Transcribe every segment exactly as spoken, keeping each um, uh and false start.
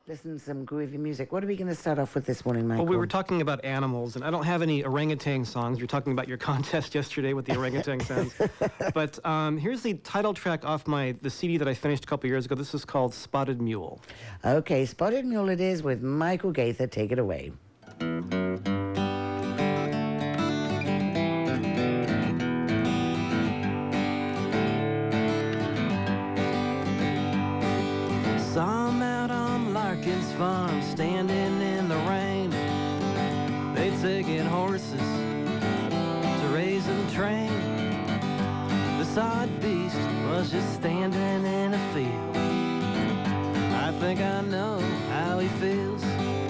listen to some groovy music. What are we going to start off with this morning, Michael? Well, we were talking about animals, and I don't have any orangutan songs. You were talking about your contest yesterday with the orangutan sounds. But um, here's the title track off my the C D that I finished a couple years ago. This is called Spotted Mule. Okay, Spotted Mule it is with Michael Gaither. Take it away. Saw 'em out on Larkin's farm, standing in the rain. They'd taken horses to raise and train. This odd beast was just standing in a field. I think I know how he feels.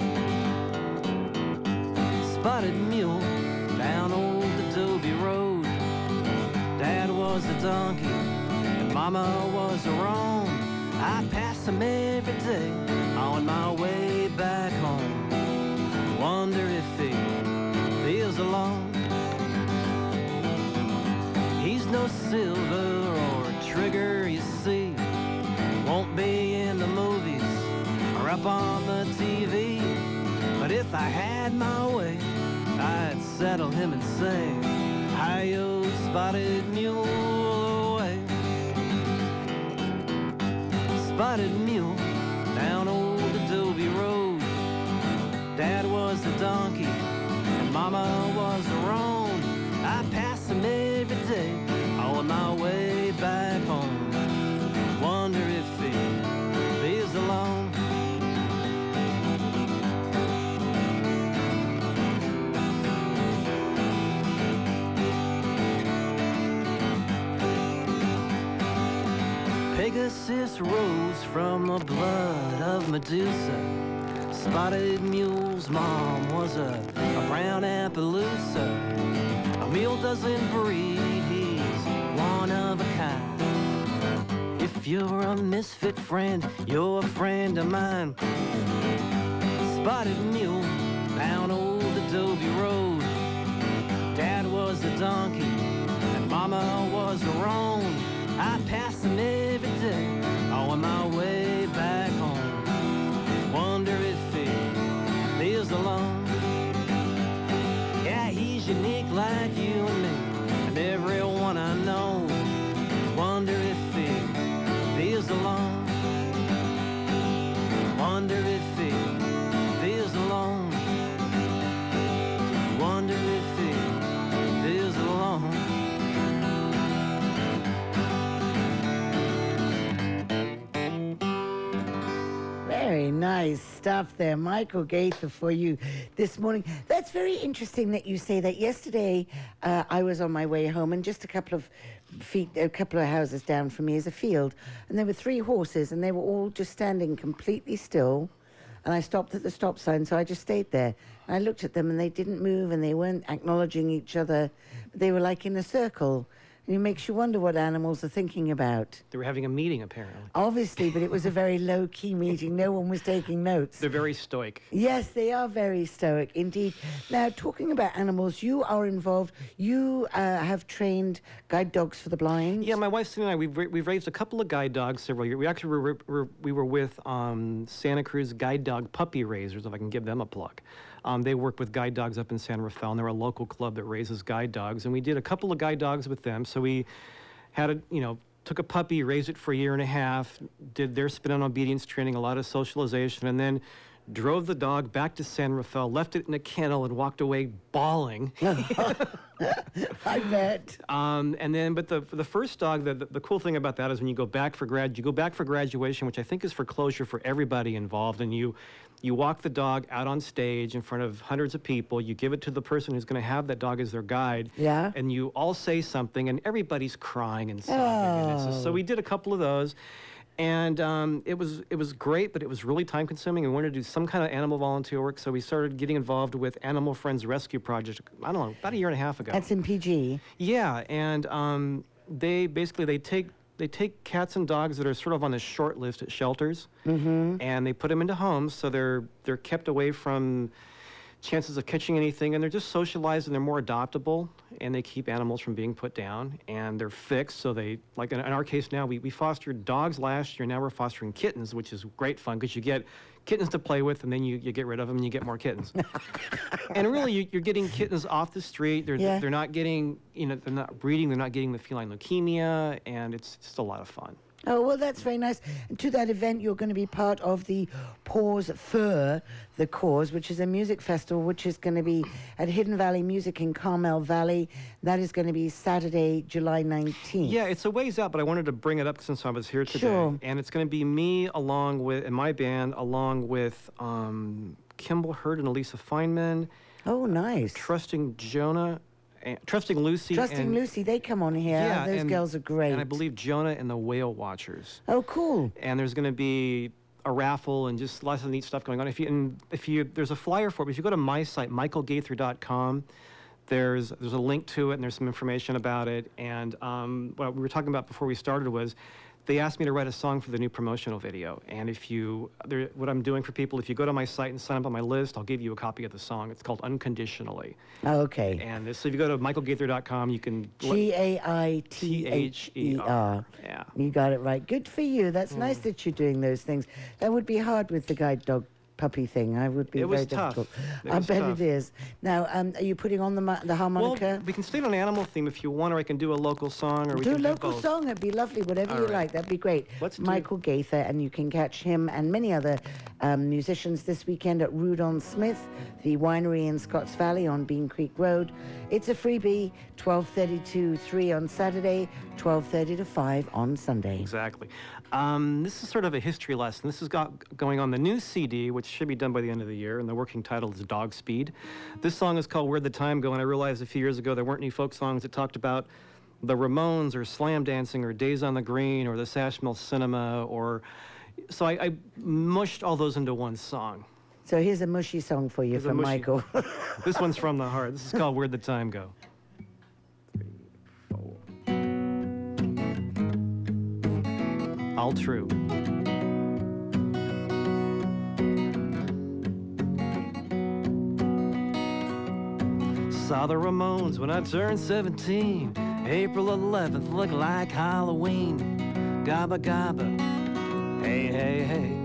Spotted mule down old Adobe Road. Dad was a donkey and Mama was a roan. I pass him every day on my way back home. Wonder if he feels alone. He's no Silver or Trigger, you see. Won't be in the movies or up on the T V. But if I had my way, I'd settle him and say, "Hi-yo, Spotted Mule away." Spotted mule down old Adobe Road. Dad was a donkey and Mama was a roan. I pass him every day on my way back home. Wonder if he feels alone. Pegasus rose from the blood of Medusa. Spotted mule's mom was a, a brown Appaloosa. A mule doesn't breed, he's one of a kind. If you're a misfit friend, you're a friend of mine. Spotted mule down old Adobe Road. Dad was a donkey and Mama was a roan. I pass him every day on my way back home. Wonder if he feels alone. Yeah, he's unique like you and me and everyone I know. Wonder if he feels alone. Wonder if he feels alone. Wonder if he feels alone. Very nice stuff there, Michael Gaither, for you this morning. That's very interesting that you say that. Yesterday, uh, I was on my way home, and just a couple of feet, a couple of houses down from me is a field, and there were three horses, and they were all just standing completely still. And I stopped at the stop sign, so I just stayed there. And I looked at them, and they didn't move, and they weren't acknowledging each other. They were like in a circle. And it makes you wonder what animals are thinking about. They were having a meeting, apparently. Obviously, but it was a very low-key meeting. No one was taking notes. They're very stoic. Yes, they are very stoic, indeed. Now, talking about animals, you are involved. You uh, have trained guide dogs for the blind. Yeah, my wife, Cindy, and I, we've, we've raised a couple of guide dogs several years. We actually were, were, we were with um, Santa Cruz Guide Dog Puppy Raisers, if I can give them a plug. Um, they work with guide dogs up in San Rafael, and they're a local club that raises guide dogs. And we did a couple of guide dogs with them. So we had a, you know, took a puppy, raised it for a year and a half, did their spin on obedience training, a lot of socialization, and then drove the dog back to San Rafael, left it in a kennel, and walked away bawling. I bet. Um, and then, but the for the first dog, the, the the cool thing about that is when you go back for grad, you go back for graduation, which I think is for closure for everybody involved, and you you walk the dog out on stage in front of hundreds of people. You give it to the person who's going to have that dog as their guide. Yeah. And you all say something, and everybody's crying and sobbing. And it's just, so we did a couple of those. And um, it was it was great, but it was really time consuming. We wanted to do some kind of animal volunteer work, so we started getting involved with Animal Friends Rescue Project, I don't know, about a year and a half ago. That's in P G. Yeah, and um, they basically, they take they take cats and dogs that are sort of on the short list at shelters, Mm-hmm. and they put them into homes, so they're they're kept away from chances of catching anything, and they're just socialized and they're more adoptable, and they keep animals from being put down, and they're fixed. So they, like in, in our case now, we, we fostered dogs last year. Now we're fostering kittens, which is great fun because you get kittens to play with, and then you, you get rid of them and you get more kittens. And really, you, you're getting kittens off the street. They're, Yeah. they're not getting, you know, they're not breeding. They're not getting the feline leukemia, and it's just a lot of fun. Oh, well, that's very nice. And to that event, you're going to be part of the Paws Fur, the Cause, which is a music festival, which is going to be at Hidden Valley Music in Carmel Valley. That is going to be Saturday, July nineteenth. Yeah, it's a ways out, but I wanted to bring it up since I was here today. Sure. And it's going to be me along with, and my band, along with um, Kimball Hurd and Elisa Feynman, Oh, nice. Trusting Jonah, and, Trusting Lucy. Trusting and, Lucy, they come on here. Yeah, Those and- girls are great. And I believe Jonah and the Whale Watchers. Oh, cool. And there's going to be a raffle and just lots of neat stuff going on. If you, and if you, there's a flyer for it. But if you go to my site, michael gaither dot com, there's there's a link to it and there's some information about it. And um, what we were talking about before we started was, they asked me to write a song for the new promotional video. And if you, there, what I'm doing for people, if you go to my site and sign up on my list, I'll give you a copy of the song. It's called Unconditionally. Oh, okay. And this, so if you go to michael gaither dot com, you can. G A I T H E R. Yeah. You got it right. Good for you. That's Mm. nice that you're doing those things. That would be hard with the guide dog puppy thing. I would be It was very tough. difficult. It I was bet tough. it is. Now, um, are you putting on the ma- the harmonica? Well, we can stay on an animal theme if you want, or I can do a local song, or we do a can local do both. song. It'd be lovely. Whatever All you right. like. That'd be great. Let's do- Michael Gaither, and you can catch him and many other um, musicians this weekend at Rudon Smith, the winery in Scotts Valley on Bean Creek Road. It's a freebie. twelve thirty to three on Saturday, twelve thirty to five on Sunday. Exactly. Um, this is sort of a history lesson. This is got going on the new C D, which should be done by the end of the year, and the working title is Dog Speed. This song is called Where'd the Time Go? And I realized a few years ago there weren't any folk songs that talked about the Ramones or slam dancing or Days on the Green or the Sashmill Cinema, or so I, I mushed all those into one song. So here's a mushy song for you Here's a from mushy- Michael. This one's from the heart. This is called Where'd the Time Go? Three, four. All true. Saw the Ramones when I turned seventeen. April eleventh looked like Halloween. Gabba gabba, hey hey hey.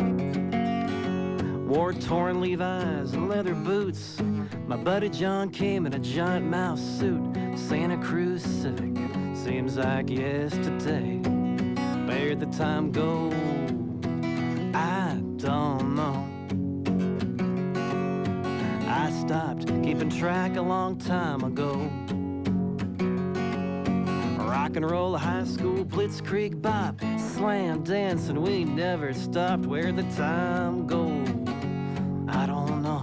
Wore torn Levi's and leather boots. My buddy John came in a giant mouse suit. Santa Cruz Civic, seems like yesterday. Where'd the time go? I don't know. I stopped keeping track a long time ago. Rock and roll, high school, blitzkrieg bop, slam dancing, we never stopped. Where'd the time go? I don't know.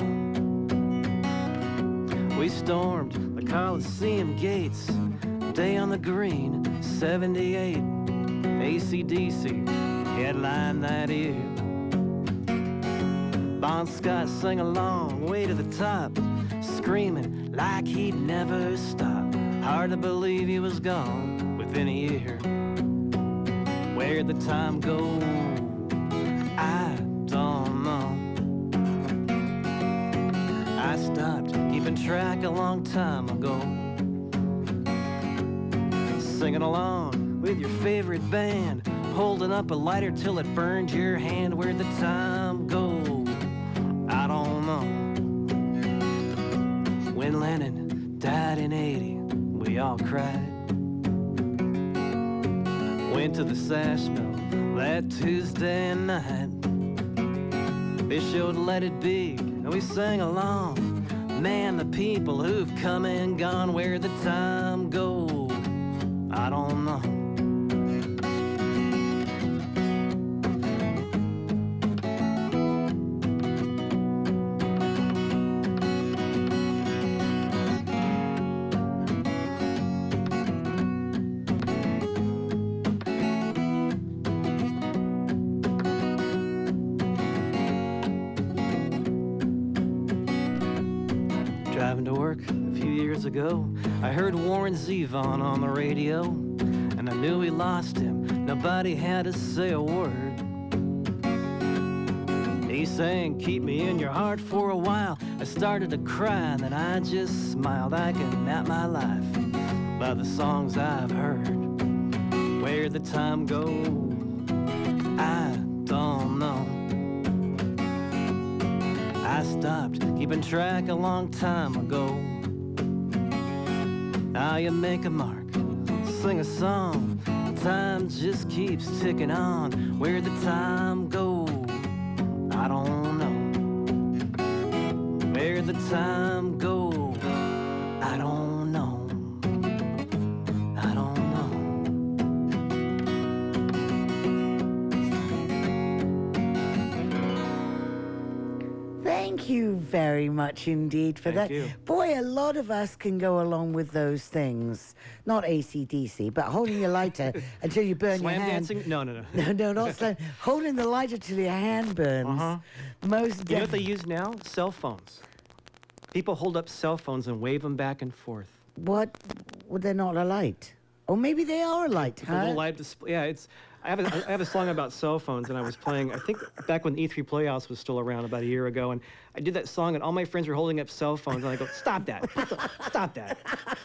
We stormed the Coliseum gates, day on the green, seventy-eight. A C D C headline that year. Bon Scott sang along, way to the top, screaming like he'd never stop. Hard to believe he was gone within a year. Where'd the time go? I don't know. I stopped keeping track a long time ago. Singing along with your favorite band, holding up a lighter till it burned your hand. Where'd the time go? I don't know. When Lennon died in eighty, we all cried. Went to the Sash Mill that Tuesday night. They showed Let It Be, and we sang along. Man, the people who've come and gone, where'd the time go? I don't know. Driving to work a few years ago, I heard Warren Zevon on the radio, and I knew we lost him. Nobody had to say a word. He She sang, keep me in your heart for a while. I started to cry and then I just smiled. I can map my life by the songs I've heard. Where the time goes, I don't know. I stopped keeping track a long time ago. Now you make a mark, sing a song. Time just keeps ticking on. Where the time goes, I don't know. Where the time goes, I don't know. I don't know. Thank you very much indeed for Thank that. you. Boy, a lot of us can go along with those things. Not A C D C, but holding your lighter until you burn Slam your hand. dancing? No, no, no. No, no, not slam. Holding the lighter till your hand burns. Uh-huh. Most You know what they def- use now? Cell phones. People hold up cell phones and wave them back and forth. What? Well, they're not a light. Or maybe they are a light, The huh? little live display. Yeah, it's. I have a I have a song about cell phones, and I was playing. I think back when E three Playhouse was still around, about a year ago, and I did that song, and all my friends were holding up cell phones, and I go, "Stop that! Stop that!"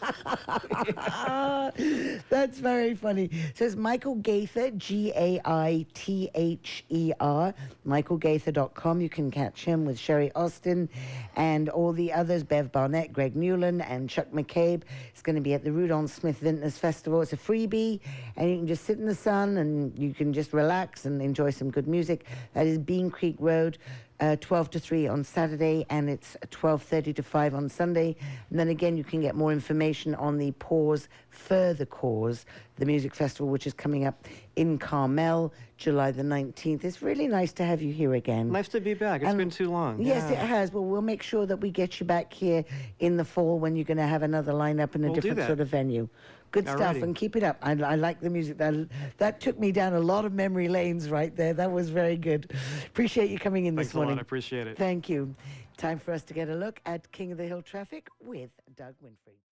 That's very funny. So it's Michael Gaither, G A I T H E R, michael gaither dot com. You can catch him with Sherry Austin and all the others, Bev Barnett, Greg Newland, and Chuck McCabe. It's going to be at the Rudolph Smith Vintners Festival. It's a freebie, and you can just sit in the sun, and you can just relax and enjoy some good music. That is Bean Creek Road. Uh, twelve to three on Saturday, and it's twelve thirty to five on Sunday. And then again, you can get more information on the Pause Further Cause, the music festival, which is coming up in Carmel, July the nineteenth. It's really nice to have you here again. Nice to be back. It's And- been too long. Yes, Yeah. it has. Well, we'll make sure that we get you back here in the fall when you're going to have another lineup in a We'll do different that. sort of venue. Good stuff, Alrighty. and keep it up. I, I like the music. That that took me down a lot of memory lanes right there. That was very good. Appreciate you coming in Thanks this a lot. morning. I appreciate it. Thank you. Time for us to get a look at King of the Hill traffic with Doug Winfrey.